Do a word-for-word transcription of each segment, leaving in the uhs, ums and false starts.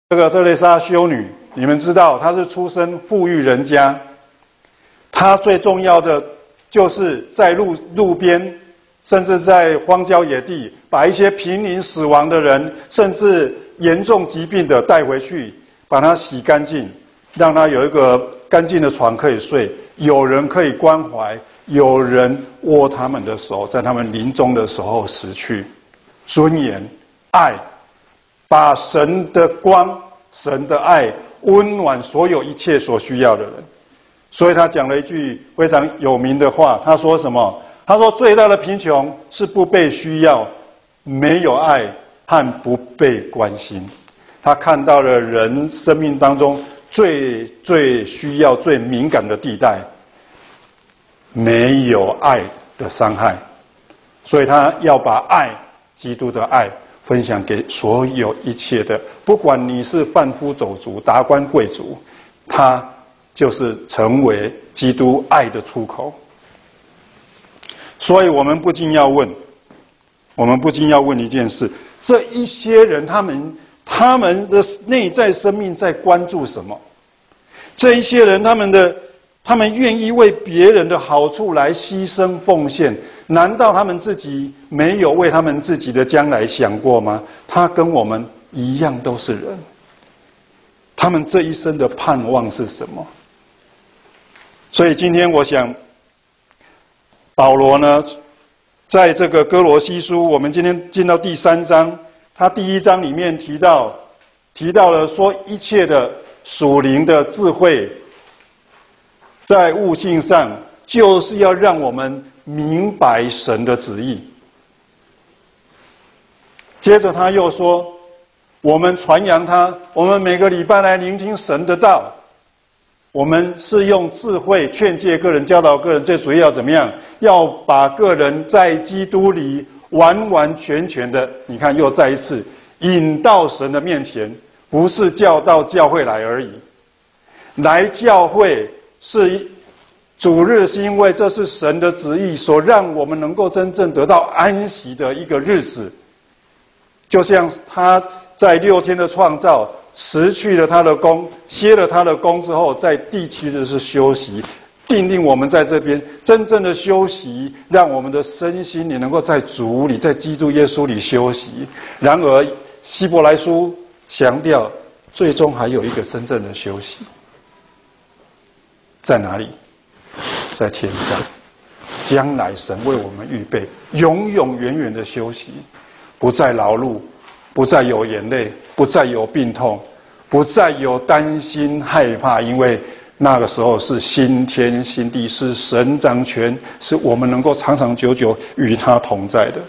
这个特蕾莎修女，你们知道她是出身富裕人家，她最重要的就是在路路边，甚至在荒郊野地，把一些濒临死亡的人，甚至严重疾病的带回去，把他洗干净，让他有一个干净的床可以睡，有人可以关怀，有人握他们的手，在他们临终的时候死去。尊严、爱，把神的光、神的爱温暖所有一切所需要的人。所以他讲了一句非常有名的话，他说什么？他说最大的贫穷是不被需要、没有爱和不被关心。他看到了人生命当中最最需要、最敏感的地带，没有爱的伤害，所以他要把爱，基督的爱分享给所有一切的，不管你是贩夫走卒、达官贵族，他就是成为基督爱的出口。所以我们不禁要问，我们不禁要问一件事：这一些人，他们他们的内在生命在关注什么？这一些人，他们的他们愿意为别人的好处来牺牲奉献，难道他们自己没有为他们自己的将来想过吗？他跟我们一样都是人，他们这一生的盼望是什么？所以今天我想，保罗呢，在这个哥罗西书，我们今天进到第三章，他第一章里面提到提到了说，一切的属灵的智慧，在悟性上，就是要让我们明白神的旨意。接着他又说，我们传扬他，我们每个礼拜来聆听神的道，我们是用智慧劝诫个人、教导个人，最主要要怎么样？要把个人在基督里完完全全的，你看又再一次引到神的面前，不是叫到教会来而已。来教会是主日，是因为这是神的旨意，所让我们能够真正得到安息的一个日子。就像他在六天的创造，辞去了他的功，歇了他的功之后，在第七日是休息，定定我们在这边真正的休息，让我们的身心也能够在主里，在基督耶稣里休息。然而希伯来书强调，最终还有一个真正的休息，在哪里？在天上，将来神为我们预备永永远远的休息，不再劳碌，不再有眼泪，不再有病痛，不再有担心害怕，因为那个时候是新天新地，是神掌权，是我们能够长长久久与他同在的。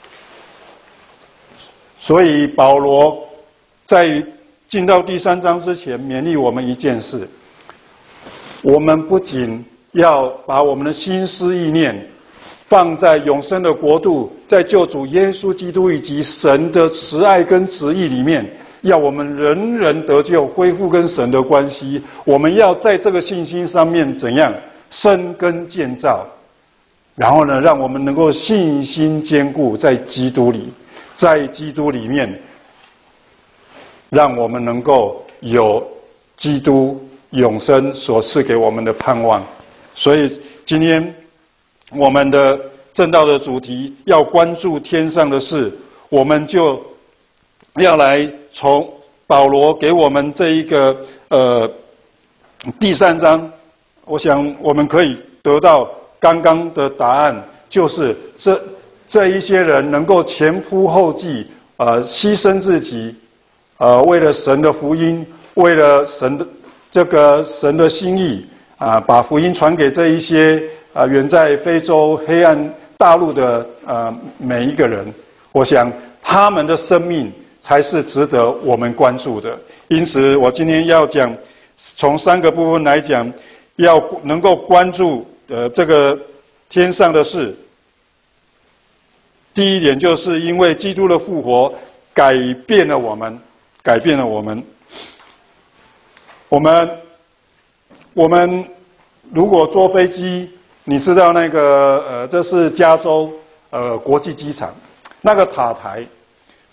所以保罗在进到第三章之前，勉励我们一件事：我们不仅要把我们的心思意念放在永生的国度，在救主耶稣基督以及神的慈爱跟旨意里面，要我们人人得救，恢复跟神的关系。我们要在这个信心上面怎样生根建造，然后呢，让我们能够信心坚固，在基督里，在基督里面，让我们能够有基督永生所赐给我们的盼望。所以今天我们的正道的主题要关注天上的事，我们就要来从保罗给我们这一个呃第三章，我想我们可以得到刚刚的答案，就是这这一些人能够前仆后继，呃，牺牲自己，呃，为了神的福音，为了神的这个神的心意啊，把福音传给这一些啊远在非洲黑暗大陆的呃每一个人，我想他们的生命才是值得我们关注的。因此，我今天要讲从三个部分来讲，要能够关注呃这个天上的事。第一点，就是因为基督的复活改变了我们，改变了我们。我们我们如果坐飞机，你知道那个呃，这是加州呃国际机场那个塔台，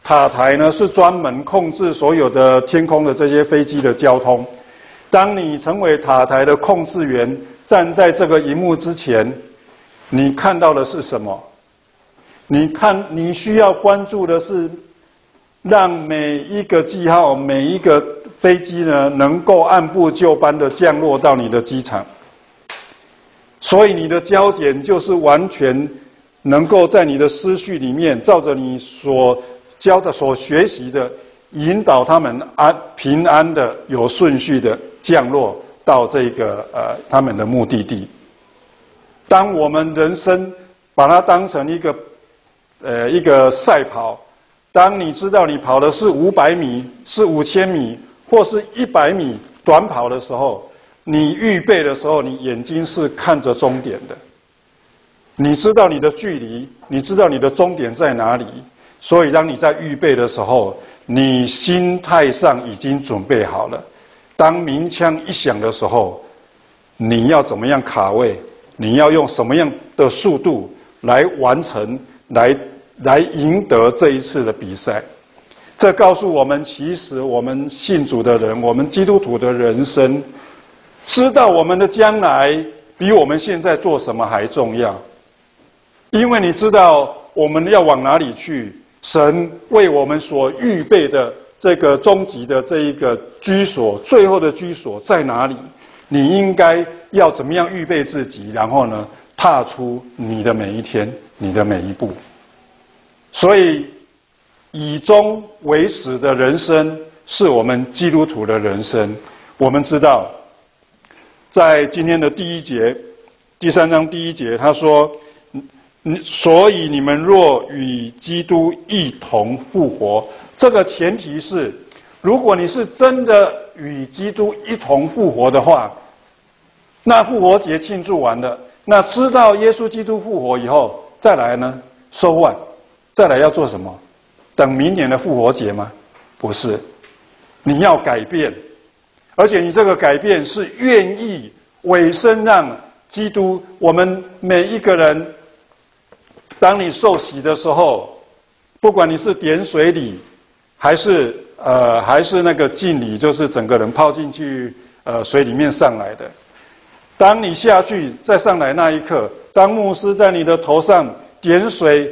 塔台呢是专门控制所有的天空的这些飞机的交通。当你成为塔台的控制员，站在这个萤幕之前，你看到的是什么？你看，你需要关注的是，让每一个记号、每一个飞机呢，能够按部就班的降落到你的机场。所以你的焦点就是完全能够在你的思绪里面，照着你所教的、所学习的，引导他们安平安的、有顺序的降落到这个呃他们的目的地。当我们人生把它当成一个呃一个赛跑，当你知道你跑的是五百米、是五千米或是一百米短跑的时候，你预备的时候，你眼睛是看着终点的。你知道你的距离，你知道你的终点在哪里，所以当你在预备的时候，你心态上已经准备好了。当鸣枪一响的时候，你要怎么样卡位？你要用什么样的速度来完成，来来赢得这一次的比赛？这告诉我们，其实我们信主的人，我们基督徒的人生，知道我们的将来比我们现在做什么还重要。因为你知道我们要往哪里去，神为我们所预备的这个终极的这一个居所，最后的居所在哪里？你应该要怎么样预备自己，然后呢，踏出你的每一天，你的每一步。所以，以终为始的人生是我们基督徒的人生。我们知道，在今天的第一节，第三章第一节，他说：“所以你们若与基督一同复活。”这个前提是，如果你是真的与基督一同复活的话，那复活节庆祝完了，那知道耶稣基督复活以后，再来呢，so what？再来要做什么？等明年的复活节吗？不是，你要改变，而且你这个改变是愿意委身让基督。我们每一个人，当你受洗的时候，不管你是点水礼，还是呃还是那个浸礼，就是整个人泡进去呃水里面上来的。当你下去再上来那一刻，当牧师在你的头上点水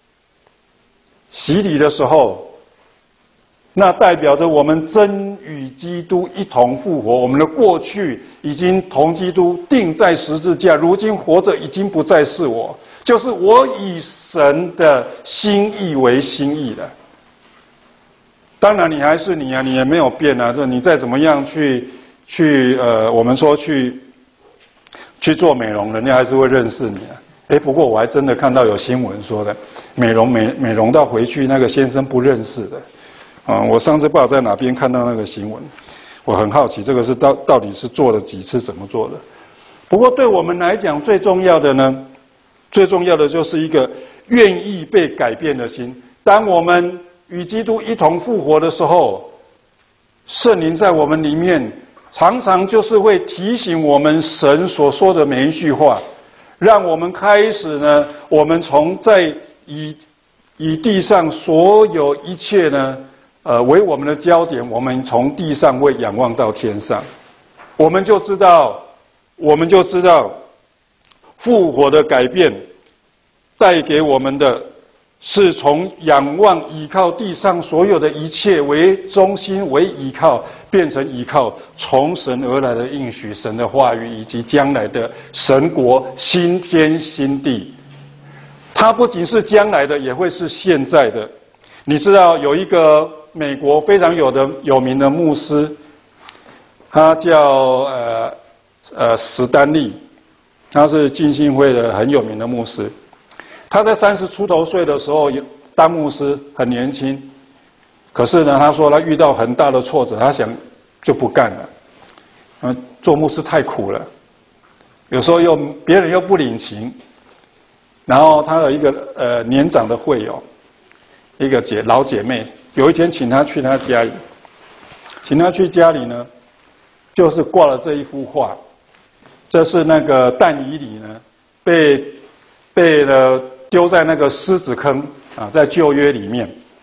洗礼的时候，那代表着我们真与基督一同复活。我们的过去已经同基督钉在十字架，如今活着已经不再是我，就是我以神的心意为心意了。当然你还是你啊，你也没有变啊，这你再怎么样去去呃我们说去去做美容，人家还是会认识你啊。哎，不过我还真的看到有新闻说的，美容美美容到回去那个先生不认识的，啊、嗯，我上次不知道在哪边看到那个新闻，我很好奇这个是到到底是做了几次，怎么做的。不过对我们来讲，最重要的呢，最重要的就是一个愿意被改变的心。当我们与基督一同复活的时候，圣灵在我们里面常常就是会提醒我们神所说的每一句话。让我们开始呢，我们从在以以地上所有一切呢，呃，为我们的焦点，我们从地上会仰望到天上，我们就知道，我们就知道，复活的改变带给我们的，是从仰望依靠地上所有的一切为中心为依靠，变成依靠从神而来的应许、神的话语以及将来的神国新天新地。它不仅是将来的，也会是现在的。你知道有一个美国非常有的有名的牧师，他叫呃呃史丹利，他是浸信会的很有名的牧师。他在三十出头岁的时候当牧师，很年轻。可是呢，他说他遇到很大的挫折，他想就不干了。嗯，做牧师太苦了，有时候又别人又不领情。然后他有一个呃年长的会友，一个姐老姐妹，有一天请他去他家里，请他去家里呢，就是挂了这一幅画。这是那个但以理呢，被被了丢在那个狮子坑啊，在旧约里面。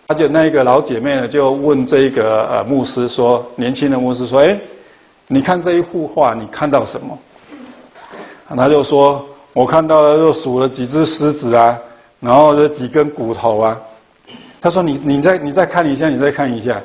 他就那个老姐妹呢，就问这个呃牧师说，年轻的牧师说：“哎，你看这一幅画，你看到什么？”他就说：“我看到了，又数了几只狮子啊，然后这几根骨头啊。”他说：“你你再你再看一下，你再看一下。”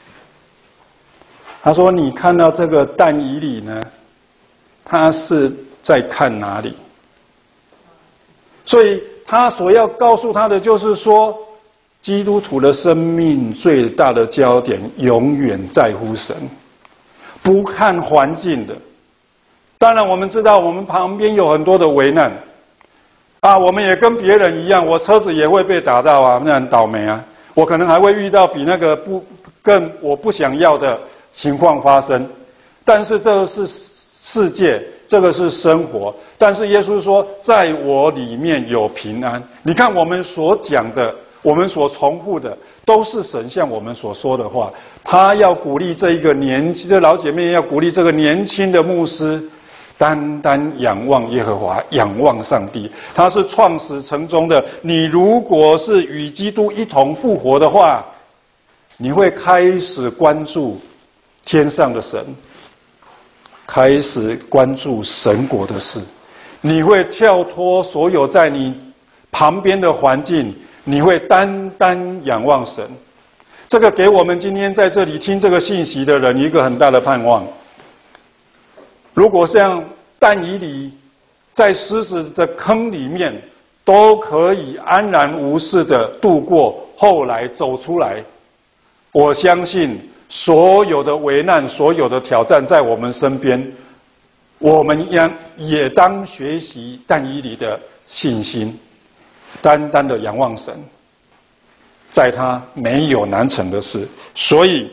他说：“你看到这个但以理呢，他是在看哪里？”所以他所要告诉他的就是说，基督徒的生命最大的焦点永远在乎神，不看环境的。当然我们知道我们旁边有很多的危难啊，我们也跟别人一样，我车子也会被打到啊，那很倒霉啊。我可能还会遇到比那个不更我不想要的情况发生。但是这个是世界，这个是生活。但是耶稣说，在我里面有平安。你看我们所讲的，我们所重复的，都是神向我们所说的话。他要鼓励这一个年轻的老姐妹，要鼓励这个年轻的牧师，单单仰望耶和华，仰望上帝。他是创始成终的。你如果是与基督一同复活的话，你会开始关注天上的神，开始关注神国的事。你会跳脱所有在你旁边的环境，你会单单仰望神。这个给我们今天在这里听这个信息的人一个很大的盼望。如果像但以理在狮子的坑里面都可以安然无事的度过，后来走出来，我相信所有的危难，所有的挑战在我们身边，我们也也当学习但以理的信心，单单的仰望神，在他没有难成的事。所以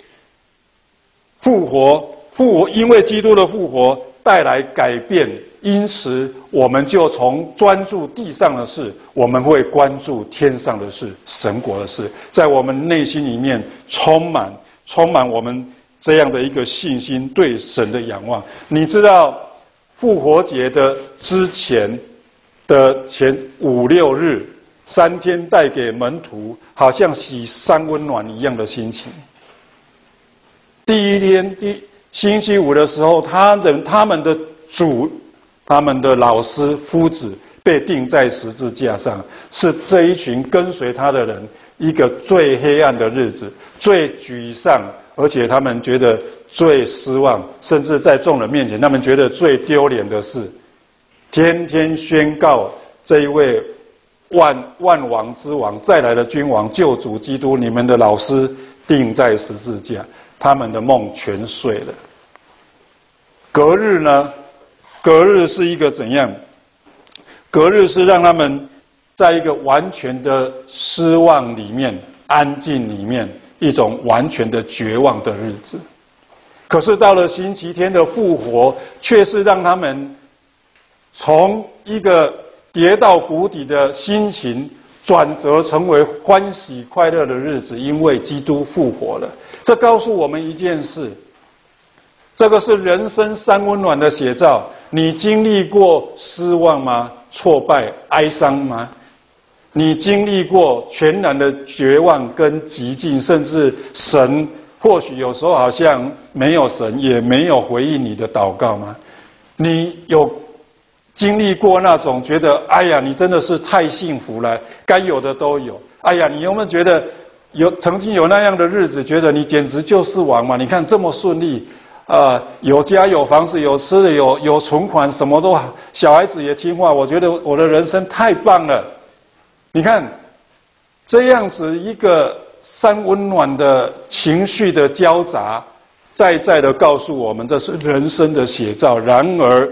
复活复活因为基督的复活带来改变，因此我们就从专注地上的事，我们会关注天上的事，神国的事，在我们内心里面充满充满我们这样的一个信心，对神的仰望。你知道复活节的之前的前五六日，三天带给门徒好像洗三温暖一样的心情。第一天第星期五的时候，他的他们的主，他们的老师夫子被钉在十字架上，是这一群跟随他的人一个最黑暗的日子，最沮丧，而且他们觉得最失望，甚至在众人面前他们觉得最丢脸的事，天天宣告这一位万万王之王再来的君王救主基督，你们的老师钉在十字架，他们的梦全碎了。隔日呢？隔日是一个怎样？隔日是让他们在一个完全的失望里面、安静里面，一种完全的绝望的日子。可是到了星期天的复活，却是让他们从一个跌到谷底的心情转折成为欢喜快乐的日子，因为基督复活了。这告诉我们一件事，这个是人生三温暖的写照。你经历过失望吗？挫败、哀伤吗？你经历过全然的绝望跟寂静，甚至神或许有时候好像没有神，也没有回应你的祷告吗？你有经历过那种觉得哎呀你真的是太幸福了，该有的都有，哎呀你有没有觉得有曾经有那样的日子，觉得你简直就是王嘛？你看这么顺利啊、呃，有家有房子有吃的有有存款，什么都好，小孩子也听话，我觉得我的人生太棒了。你看这样子一个三温暖的情绪的交杂，再再的告诉我们这是人生的写照。然而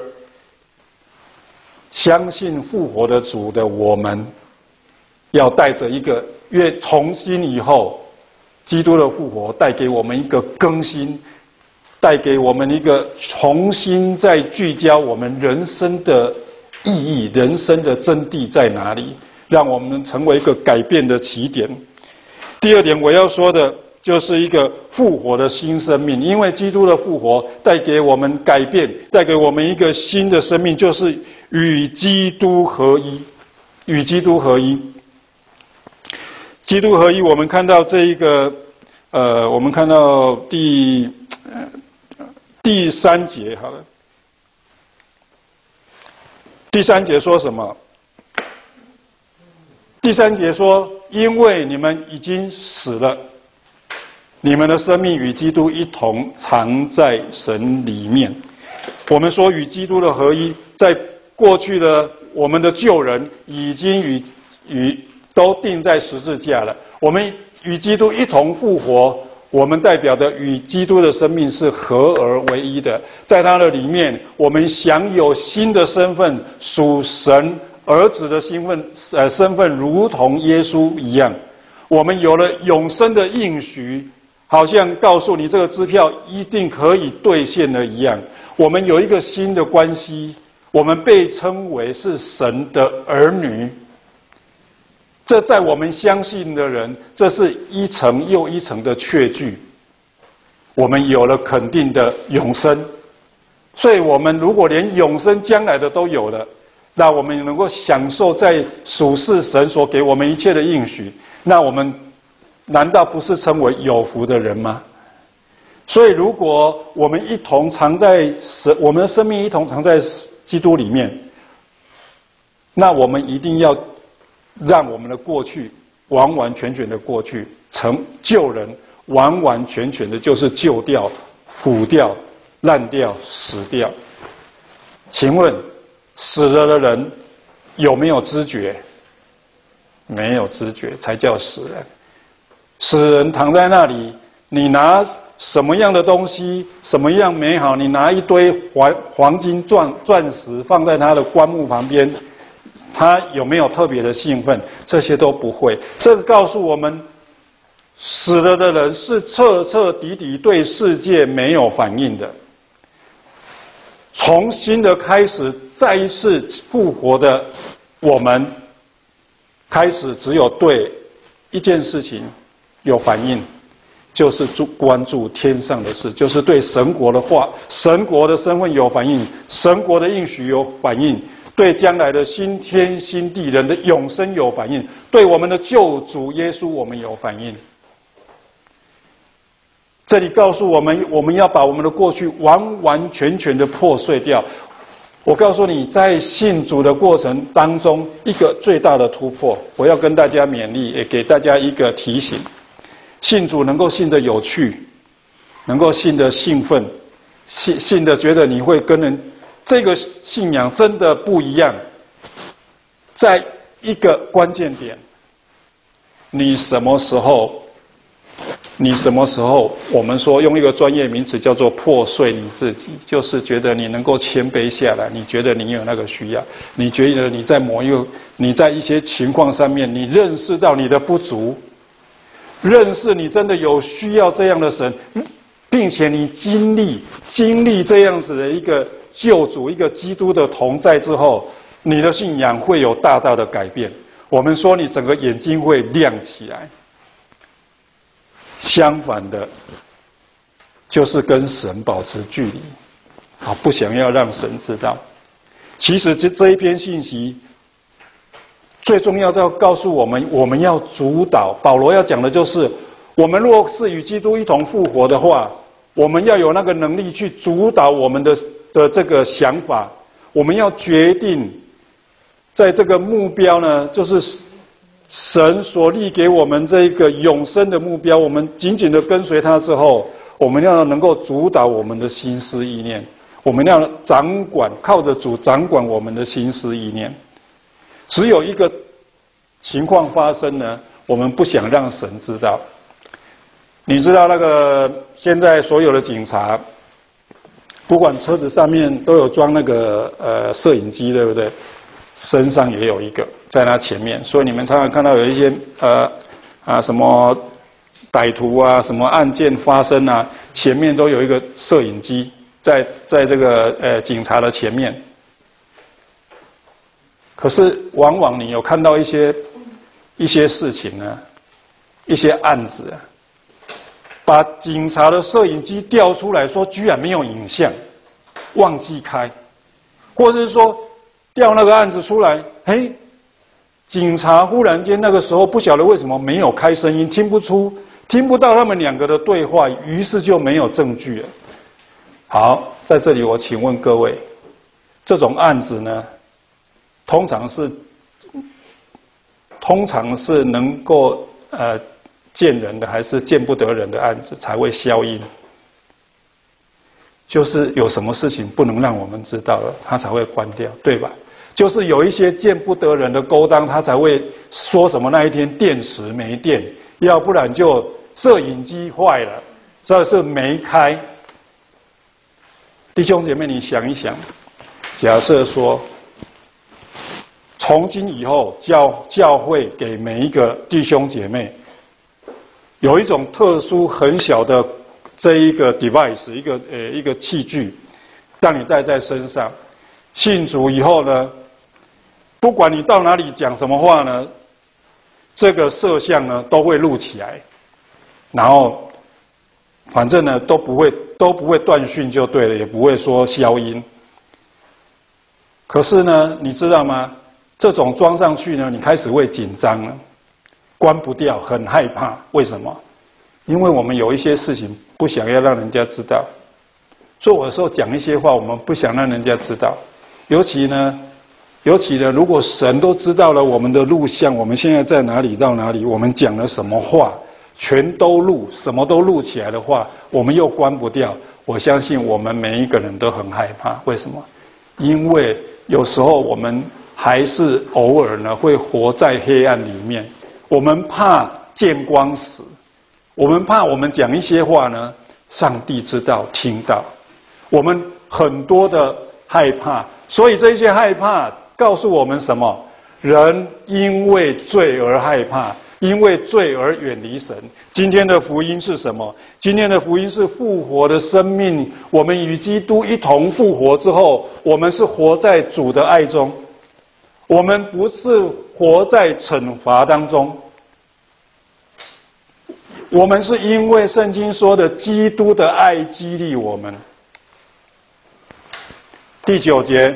相信复活的主的我们，要带着一个越重新以后，基督的复活带给我们一个更新，带给我们一个重新再聚焦我们人生的意义，人生的真谛在哪里，让我们成为一个改变的起点。第二点我要说的就是一个复活的新生命，因为基督的复活带给我们改变，带给我们一个新的生命，就是与基督合一，与基督合一。 基督合一，我们看到这一个，呃，我们看到第呃第三节好了。第三节说什么？第三节说，因为你们已经死了，你们的生命与基督一同藏在神里面。我们说与基督的合一，在过去的我们的旧人已经与与都钉在十字架了，我们与基督一同复活，我们代表的与基督的生命是合而为一的，在他的里面，我们享有新的身份，属神儿子的身份，呃，身份如同耶稣一样，我们有了永生的应许，好像告诉你这个支票一定可以兑现了一样。我们有一个新的关系，我们被称为是神的儿女。这在我们相信的人，这是一层又一层的确据。我们有了肯定的永生，所以我们如果连永生将来的都有了，那我们能够享受在属世神所给我们一切的应许，那我们难道不是称为有福的人吗？所以如果我们一同藏在神，我们的生命一同藏在基督里面，那我们一定要让我们的过去完完全全的过去成旧人，完完全全的就是旧掉、腐掉、烂掉、死掉。请问死了的人有没有知觉？没有知觉才叫死人。死人躺在那里，你拿什么样的东西，什么样美好，你拿一堆黄黄金钻钻石放在他的棺木旁边，他有没有特别的兴奋？这些都不会。这个告诉我们，死了的人是彻彻底底对世界没有反应的。重新的开始，再一次复活的我们，开始只有对一件事情有反应，就是关注天上的事，就是对神国的话、神国的身份有反应，神国的应许有反应，对将来的新天新地人的永生有反应，对我们的救主耶稣我们有反应。这里告诉我们，我们要把我们的过去完完全全的破碎掉。我告诉你，在信主的过程当中，一个最大的突破，我要跟大家勉励，也给大家一个提醒：信主能够信得有趣，能够信得兴奋，信信得觉得你会跟人，这个信仰真的不一样。在一个关键点，你什么时候？你什么时候，我们说用一个专业名词叫做破碎你自己，就是觉得你能够谦卑下来，你觉得你有那个需要，你觉得你在某一个，你在一些情况上面，你认识到你的不足，认识你真的有需要这样的神，并且你经历经历这样子的一个救主，一个基督的同在之后，你的信仰会有大大的改变。我们说你整个眼睛会亮起来。相反的，就是跟神保持距离，啊，不想要让神知道。其实这这一篇信息，最重要要告诉我们，我们要主导。保罗要讲的就是，我们若是与基督一同复活的话，我们要有那个能力去主导我们的的这个想法。我们要决定，在这个目标呢，就是神所立给我们这个永生的目标，我们紧紧的跟随他之后，我们要能够主导我们的心思意念，我们要掌管，靠着主掌管我们的心思意念。只有一个情况发生呢，我们不想让神知道。你知道那个现在所有的警察，不管车子上面都有装那个呃摄影机，对不对？身上也有一个在他前面，所以你们常常看到有一些呃啊什么歹徒啊，什么案件发生啊，前面都有一个摄影机在在这个呃警察的前面。可是往往你有看到一些一些事情呢，一些案子啊，把警察的摄影机调出来说，居然没有影像，忘记开，或者是说调那个案子出来，嘿， 警察忽然间那个时候不晓得为什么没有开声音，听不出、听不到他们两个的对话，于是就没有证据了。好，在这里我请问各位，这种案子呢，通常是通常是能够呃见人的，还是见不得人的案子才会消音？就是有什么事情不能让我们知道了，他才会关掉，对吧？就是有一些见不得人的勾当，他才会说什么那一天电池没电，要不然就摄影机坏了，这是没开。弟兄姐妹，你想一想，假设说，从今以后教教会给每一个弟兄姐妹有一种特殊很小的这一个 device， 一个呃一个器具，让你带在身上。信主以后呢，不管你到哪里讲什么话呢，这个摄像呢都会录起来，然后反正呢都不会都不会断讯就对了，也不会说消音。可是呢，你知道吗？这种装上去呢，你开始会紧张了，关不掉，很害怕。为什么？因为我们有一些事情不想要让人家知道，所以有时候讲一些话，我们不想让人家知道。尤其呢，尤其呢，如果神都知道了我们的录像，我们现在在哪里到哪里，我们讲了什么话，全都录，什么都录起来的话，我们又关不掉。我相信我们每一个人都很害怕。为什么？因为有时候我们还是偶尔呢会活在黑暗里面，我们怕见光死。我们怕我们讲一些话呢，上帝知道听到，我们很多的害怕，所以这些害怕告诉我们什么？人因为罪而害怕，因为罪而远离神。今天的福音是什么？今天的福音是复活的生命，我们与基督一同复活之后，我们是活在主的爱中，我们不是活在惩罚当中。我们是因为圣经说的基督的爱激励我们。第九节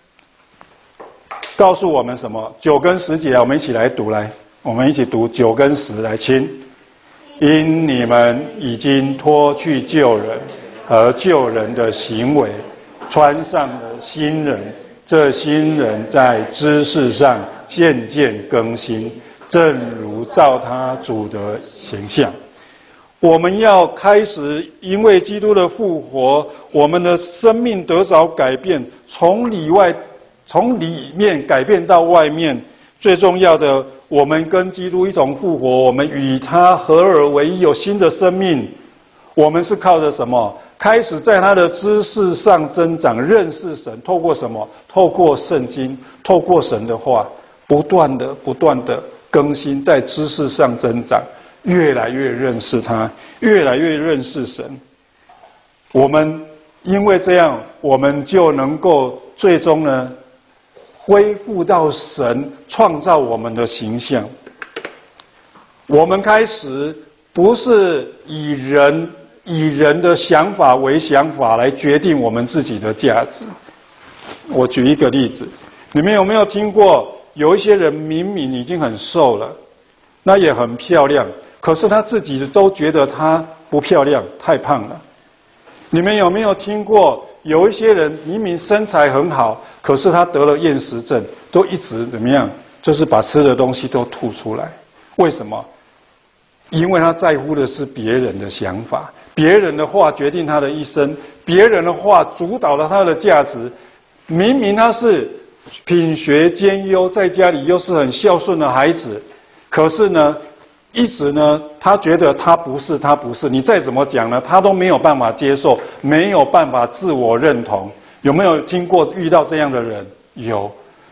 告诉我们什么？九跟十节，我们一起来读，来，我们一起读九跟十，来，请。因你们已经脱去旧人和旧人的行为，穿上了新人，这新人在知识上渐渐更新，正如照他主的形象。我们要开始因为基督的复活，我们的生命得着改变，从里外从里面改变到外面。最重要的，我们跟基督一同复活，我们与他合而为一，有新的生命。我们是靠着什么？开始在他的知识上增长，认识神。透过什么？透过圣经，透过神的话，不断的不断的更新，在知识上增长，越来越认识他，越来越认识神。我们因为这样，我们就能够最终呢恢复到神创造我们的形象。我们开始不是以人以人的想法为想法来决定我们自己的价值。我举一个例子，你们有没有听过有一些人明明已经很瘦了，那也很漂亮，可是他自己都觉得他不漂亮，太胖了。你们有没有听过有一些人明明身材很好，可是他得了厌食症，都一直怎么样，就是把吃的东西都吐出来。为什么？因为他在乎的是别人的想法，别人的话决定他的一生，别人的话主导了他的价值。明明他是品学兼优，在家里又是很孝顺的孩子，可是呢一直呢他觉得他不是他不是，你再怎么讲呢，他都没有办法接受，没有办法自我认同。有没有听过遇到这样的人？有。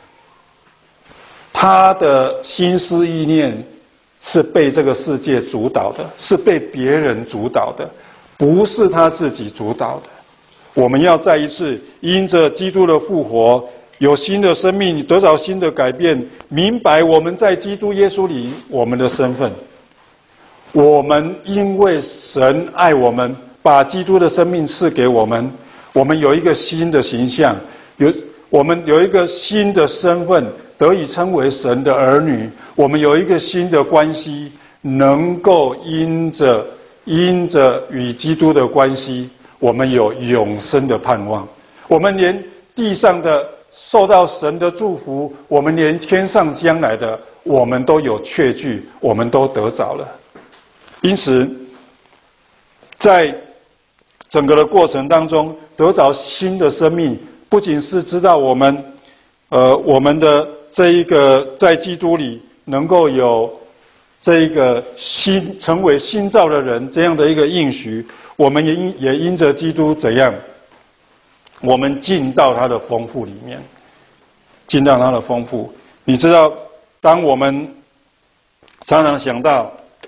他的心思意念是被这个世界主导的，是被别人主导的，不是他自己主导的。我们要再一次因着基督的复活，有新的生命，得到新的改变，明白我们在基督耶稣里我们的身份。我们因为神爱我们，把基督的生命赐给我们，我们有一个新的形象，有我们有一个新的身份， 得以称为神的儿女，我们有一个新的关系，能够因着因着与基督的关系，我们有永生的盼望。我们连地上的受到神的祝福，我们连天上将来的，我们都有确据，我们都得着了。因此，在整个的过程当中，得着新的生命，不仅是知道我们，呃，我们的这一个在基督里能够有这一个新成为新造的人这样的一个应许，我们也因也因着基督怎样，我们进到他的丰富里面，进到他的丰富。你知道，当我们常常想到，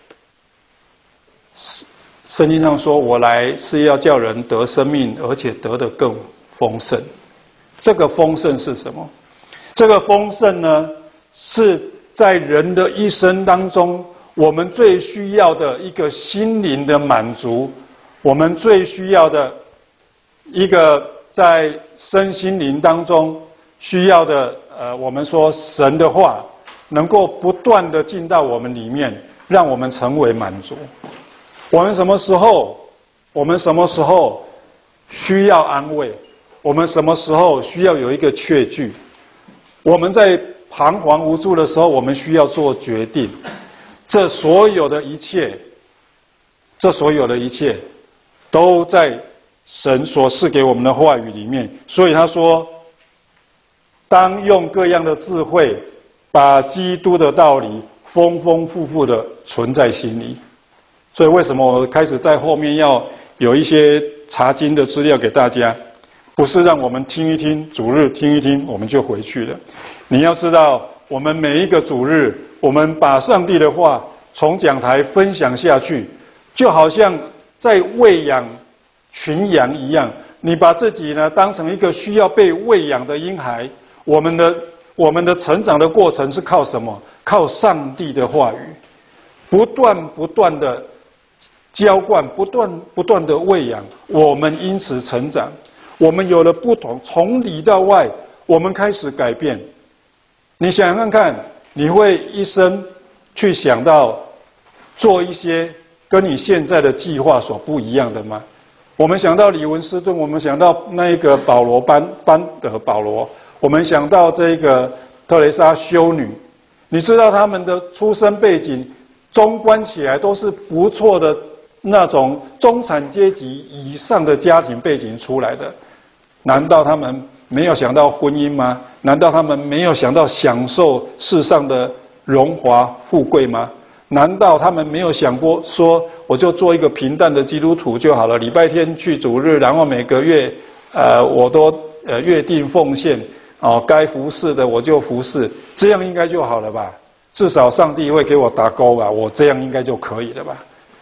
圣经上说，我来是要叫人得生命，而且得得更丰盛。这个丰盛是什么？这个丰盛呢，是在人的一生当中，我们最需要的一个心灵的满足，我们最需要的一个在身心灵当中需要的，呃，我们说神的话，能够不断的进到我们里面，让我们成为满足。我们什么时候，我们什么时候需要安慰？我们什么时候需要有一个确据？我们在彷徨无助的时候，我们需要做决定。这所有的一切，这所有的一切，都在神所赐给我们的话语里面。所以他说，当用各样的智慧，把基督的道理丰丰富富的存在心里。所以为什么我开始在后面要有一些查经的资料给大家？不是让我们听一听，主日听一听，我们就回去了。你要知道，我们每一个主日，我们把上帝的话从讲台分享下去，就好像在喂养群羊一样。你把自己呢当成一个需要被喂养的婴孩。我们的我们的成长的过程是靠什么？靠上帝的话语，不断不断的浇灌，不断不断的喂养，我们因此成长。我们有了不同，从里到外，我们开始改变。你想想看看，你会一生去想到做一些跟你现在的计划所不一样的吗？我们想到李文斯顿，我们想到那个保罗班班的保罗，我们想到这个特蕾莎修女，你知道他们的出身背景，综观起来都是不错的那种中产阶级以上的家庭背景出来的。难道他们没有想到婚姻吗？难道他们没有想到享受世上的荣华富贵吗？难道他们没有想过说，我就做一个平淡的基督徒就好了，礼拜天去主日，然后每个月呃我都呃约定奉献，哦，该服侍的我就服侍，这样应该就好了吧？至少上帝会给我打勾吧，我这样应该就可以了吧？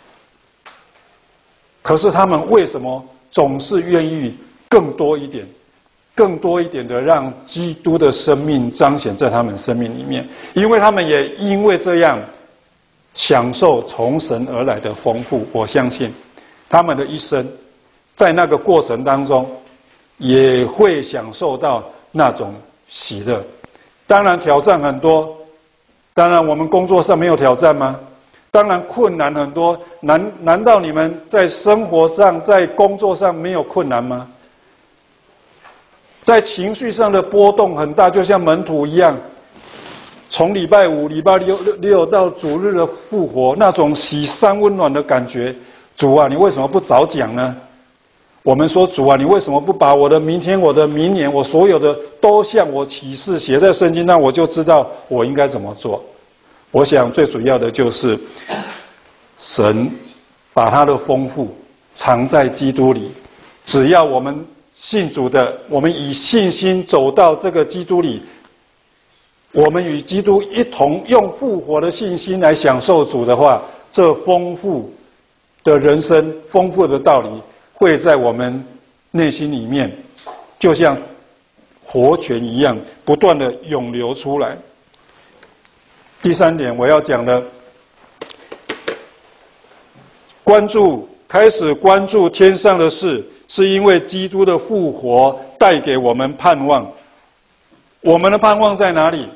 可是他们为什么总是愿意更多一点，更多一点的让基督的生命彰显在他们生命里面？因为他们也因为这样享受从神而来的丰富。我相信他们的一生在那个过程当中也会享受到那种喜乐。当然挑战很多，当然我们工作上没有挑战吗？当然困难很多，难难道你们在生活上在工作上没有困难吗？在情绪上的波动很大，就像门徒一样，从礼拜五礼拜六六到主日的复活，那种喜山温暖的感觉，主啊，你为什么不早讲呢？我们说，主啊，你为什么不把我的明天我的明年我所有的都向我启示写在圣经，那我就知道我应该怎么做。我想最主要的就是神把他的丰富藏在基督里，只要我们信主的，我们以信心走到这个基督里，我们与基督一同用复活的信心来享受主的话，这丰富的人生，丰富的道理会在我们内心里面就像活泉一样不断的涌流出来。第三点我要讲的，关注开始关注天上的事，是因为基督的复活带给我们盼望。我们的盼望在哪里？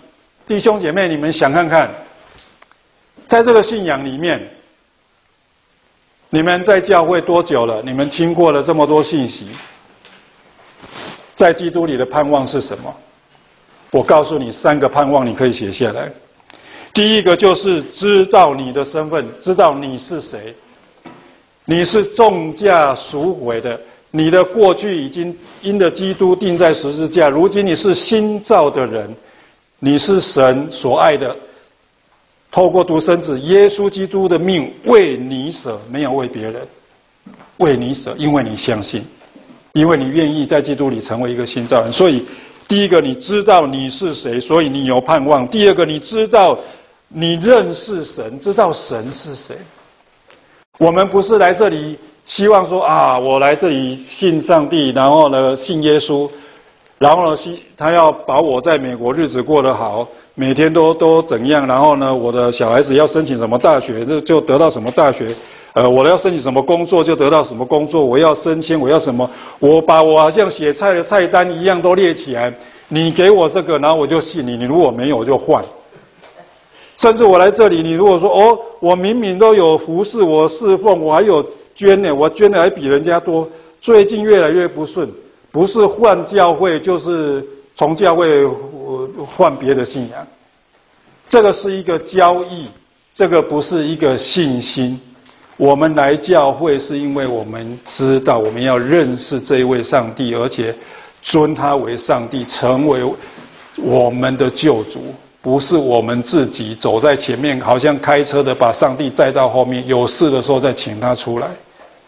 弟兄姐妹，你们想看看，在这个信仰里面，你们在教会多久了？你们听过了这么多信息，在基督里的盼望是什么？我告诉你三个盼望，你可以写下来。第一个就是知道你的身份，知道你是谁。你是重价赎回的，你的过去已经因着基督钉在十字架，如今你是新造的人，你是神所爱的，透过独生子耶稣基督的命为你舍，没有为别人，为你舍，因为你相信，因为你愿意在基督里成为一个新造人。所以第一个，你知道你是谁，所以你有盼望。第二个，你知道你认识神，知道神是谁。我们不是来这里希望说啊，我来这里信上帝，然后呢信耶稣，然后呢信他要把我在美国日子过得好，每天都都怎样，然后呢我的小孩子要申请什么大学就得到什么大学，呃，我要申请什么工作就得到什么工作，我要升迁，我要什么，我把我好像写菜的菜单一样都列起来，你给我这个，然后我就信你，你如果没有我就换。甚至我来这里，你如果说哦，我明明都有服侍，我侍奉，我还有捐呢，我捐的还比人家多。最近越来越不顺，不是换教会，就是从教会换别的信仰。这个是一个交易，这个不是一个信心。我们来教会是因为我们知道我们要认识这一位上帝，而且尊他为上帝，成为我们的救主。不是我们自己走在前面，好像开车的把上帝载到后面，有事的时候再请他出来。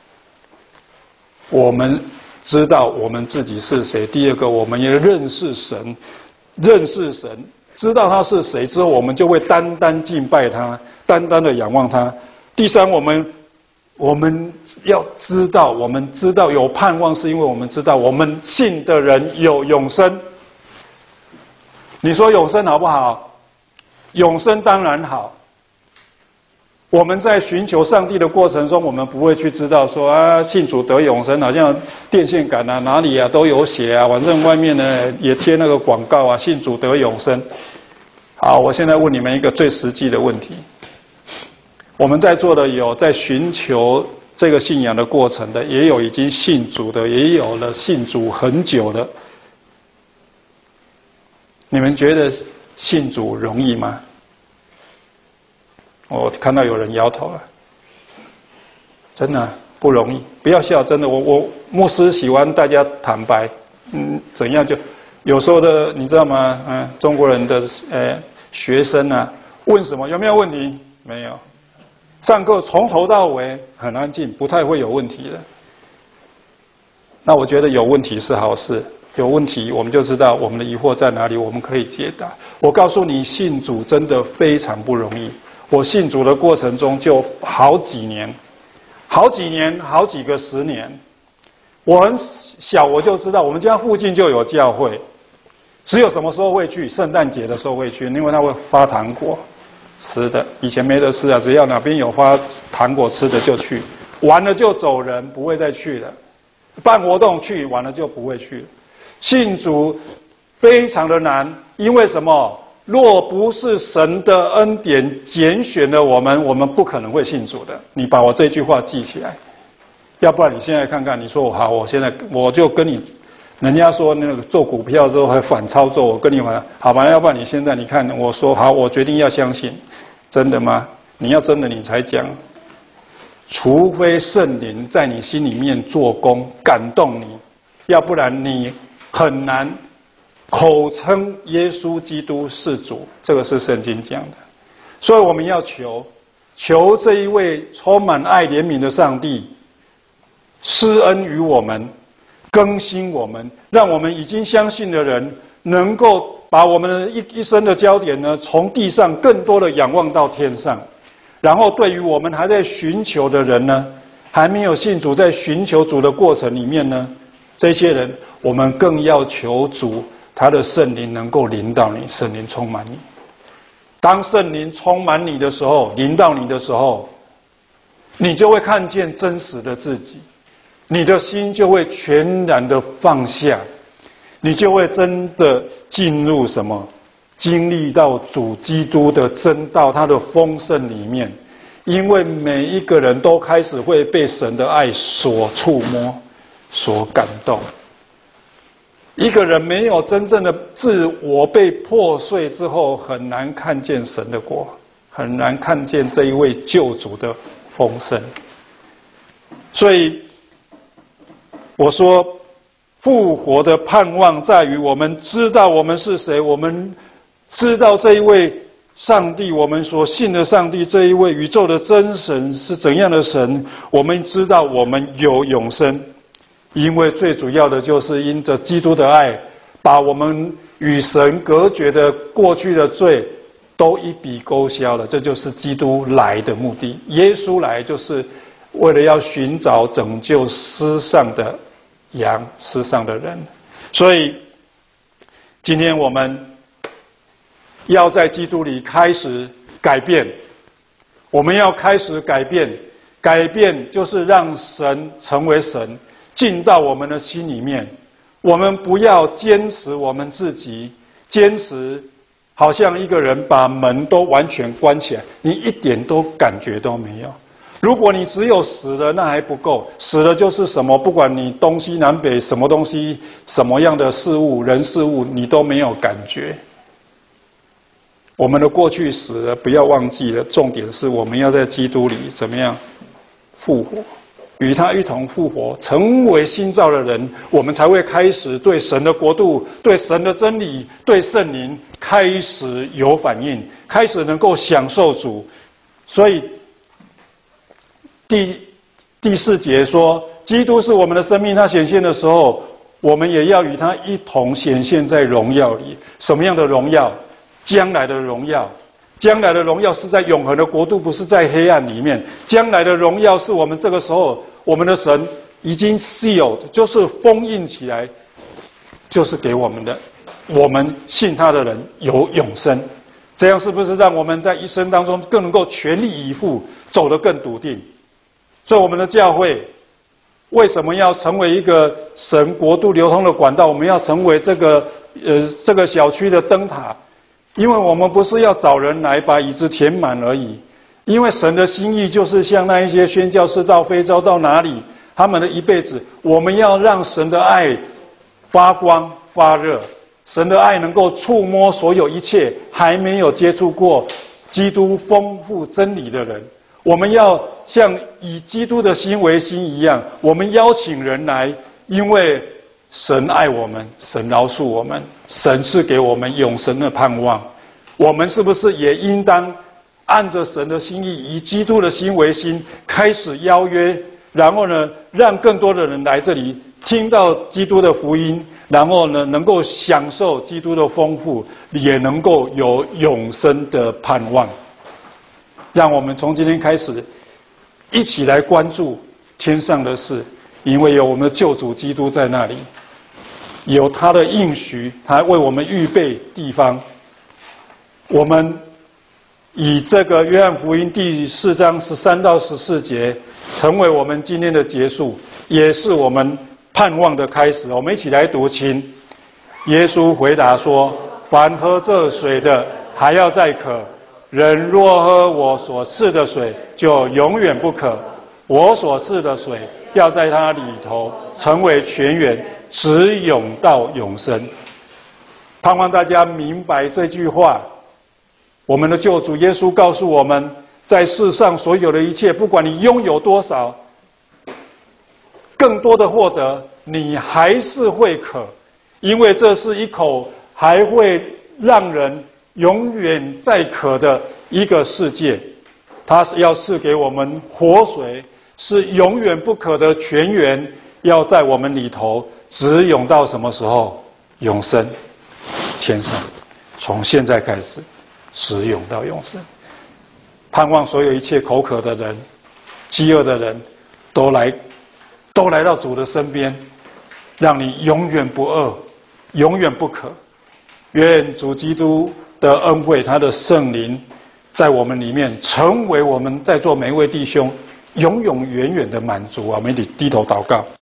我们知道我们自己是谁。第二个，我们也认识神，认识神，知道他是谁之后，我们就会单单敬拜他，单单的仰望他。第三，我们我们要知道，我们知道有盼望，是因为我们知道我们信的人有永生。你说永生好不好？永生当然好。我们在寻求上帝的过程中，我们不会去知道说啊，信主得永生，好像电线杆啊、哪里啊都有写啊，反正外面呢也贴那个广告啊，信主得永生。好，我现在问你们一个最实际的问题：我们在座的有在寻求这个信仰的过程的，也有已经信主的，也有了信主很久的。你们觉得信主容易吗？我看到有人摇头了，真的不容易。不要笑，真的，我我牧师喜欢大家坦白，嗯，怎样就有时候的，你知道吗？嗯，中国人的呃学生啊，问什么有没有问题？没有，上课从头到尾很安静，不太会有问题的。那我觉得有问题是好事。有问题，我们就知道我们的疑惑在哪里，我们可以解答。我告诉你，信主真的非常不容易。我信主的过程中就好几年，好几年，好几个十年。我很小我就知道，我们家附近就有教会，只有什么时候会去？圣诞节的时候会去，因为他会发糖果吃的。以前没得吃啊，只要哪边有发糖果吃的就去，完了就走人，不会再去了。办活动去完了就不会去了。信主非常的难，因为什么？若不是神的恩典拣选了我们，我们不可能会信主的。你把我这句话记起来，要不然你现在看看，你说我好，我现在我就跟你，人家说那个做股票之后还反操作，我跟你玩，好吧？要不然你现在你看，我说好，我决定要相信，真的吗？你要真的你才讲，除非圣灵在你心里面做工感动你，要不然你很难口称耶稣基督是主，这个是圣经讲的。所以我们要求求这一位充满爱怜悯的上帝施恩于我们，更新我们，让我们已经相信的人能够把我们的一一生的焦点呢，从地上更多的仰望到天上。然后对于我们还在寻求的人呢，还没有信主，在寻求主的过程里面呢，这些人我们更要求主他的圣灵能够临到你，圣灵充满你。当圣灵充满你的时候，临到你的时候，你就会看见真实的自己，你的心就会全然的放下，你就会真的进入什么？ 经历到主基督的真道，他的丰盛里面，因为每一个人都开始会被神的爱所触摸、所感动。一个人没有真正的自我被破碎之后，很难看见神的国，很难看见这一位救主的丰盛。所以我说，复活的盼望在于我们知道我们是谁，我们知道这一位上帝，我们所信的上帝，这一位宇宙的真神是怎样的神，我们知道我们有永生。因为最主要的就是因着基督的爱，把我们与神隔绝的过去的罪都一笔勾销了，这就是基督来的目的。耶稣来就是为了要寻找拯救失丧的羊、失丧的人。所以今天我们要在基督里开始改变，我们要开始改变，改变就是让神成为神，进到我们的心里面。我们不要坚持我们自己，坚持好像一个人把门都完全关起来，你一点都感觉都没有。如果你只有死了，那还不够。死了就是什么？不管你东西南北，什么东西，什么样的事物、人事物，你都没有感觉。我们的过去死了，不要忘记了。重点是我们要在基督里怎么样复活，与他一同复活，成为新造的人，我们才会开始对神的国度、对神的真理、对圣灵开始有反应，开始能够享受主。所以第第四节说，基督是我们的生命，他显现的时候，我们也要与他一同显现在荣耀里。什么样的荣耀？将来的荣耀。将来的荣耀是在永恒的国度，不是在黑暗里面。将来的荣耀是我们这个时候，我们的神已经 sealed， 就是封印起来，就是给我们的。我们信他的人有永生，这样是不是让我们在一生当中更能够全力以赴，走得更笃定？所以我们的教会为什么要成为一个神国度流通的管道？我们要成为这个呃这个小区的灯塔。因为我们不是要找人来把椅子填满而已，因为神的心意就是像那一些宣教士到非洲到哪里，他们的一辈子，我们要让神的爱发光发热，神的爱能够触摸所有一切还没有接触过基督丰富真理的人。我们要像以基督的心为心一样，我们邀请人来，因为神爱我们，神饶恕我们，神是给我们永生的盼望。我们是不是也应当按着神的心意，以基督的心为心，开始邀约，然后呢，让更多的人来这里听到基督的福音，然后呢，能够享受基督的丰富，也能够有永生的盼望。让我们从今天开始，一起来关注天上的事，因为有我们的救主基督在那里。有他的应许，他为我们预备地方。我们以这个约翰福音第四章十三到十四节，成为我们今天的结束，也是我们盼望的开始。我们一起来读经。耶稣回答说：“凡喝这水的，还要再渴；人若喝我所赐的水，就永远不渴。我所赐的水，要在他里头成为泉源，直涌到永生。”盼望大家明白这句话。我们的救主耶稣告诉我们，在世上所有的一切，不管你拥有多少，更多的获得，你还是会渴，因为这是一口还会让人永远在渴的一个世界。他是要赐给我们活水，是永远不渴的泉源，要在我们里头直涌到什么时候？永生，天上，从现在开始直涌到永生。盼望所有一切口渴的人、饥饿的人都来都来到主的身边，让你永远不饿，永远不渴。愿主基督的恩惠，他的圣灵在我们里面，成为我们在座每一位弟兄永永远远的满足。我们一起低头祷告。